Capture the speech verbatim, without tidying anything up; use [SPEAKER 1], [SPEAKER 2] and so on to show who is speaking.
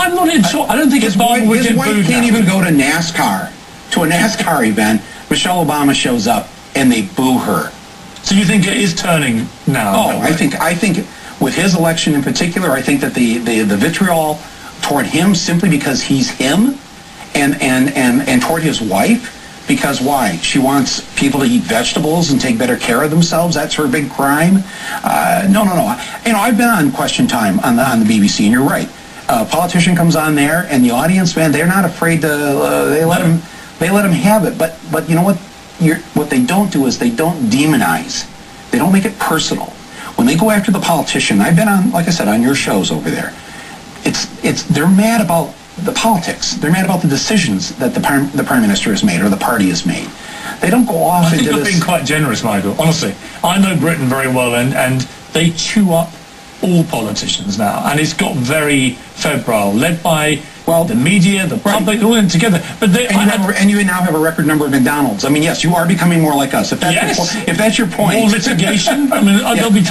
[SPEAKER 1] I'm not in sure. I don't think
[SPEAKER 2] his
[SPEAKER 1] his
[SPEAKER 2] wife,
[SPEAKER 1] would
[SPEAKER 2] his
[SPEAKER 1] get
[SPEAKER 2] wife
[SPEAKER 1] booed
[SPEAKER 2] can't
[SPEAKER 1] now.
[SPEAKER 2] even go to NASCAR, to a NASCAR event. Michelle Obama shows up and they boo her.
[SPEAKER 1] So you think it is turning now?
[SPEAKER 2] Oh, I think I think with his election in particular, I think that the, the, the vitriol toward him simply because he's him, and, and, and, and toward his wife, because why? She wants people to eat vegetables and take better care of themselves. That's her big crime. Uh, no, no, no. You know, I've been on Question Time on the, on the B B C, and you're right. A politician comes on there, and the audience, man, they're not afraid to. Uh, they let him. They let him have it. But but you know what? You're, what they don't do is they don't demonize. They don't make it personal. When they go after the politician, I've been on, like I said, on your shows over there. It's it's they're mad about the politics. They're mad about the decisions that the prime, the prime minister has made or the party has made. They don't go off
[SPEAKER 1] I think
[SPEAKER 2] into
[SPEAKER 1] you're
[SPEAKER 2] this.
[SPEAKER 1] being quite generous, Michael. Honestly, I know Britain very well, and, and they chew up all politicians now, and it's got very febrile, led by well the media, the public, all in together. But they,
[SPEAKER 2] and, you
[SPEAKER 1] I,
[SPEAKER 2] have, and you now have a record number of McDonald's. I mean, yes, you are becoming more like us. If that's
[SPEAKER 1] yes,
[SPEAKER 2] your, po- if that's your point,
[SPEAKER 1] more litigation. I mean, yeah. They'll be.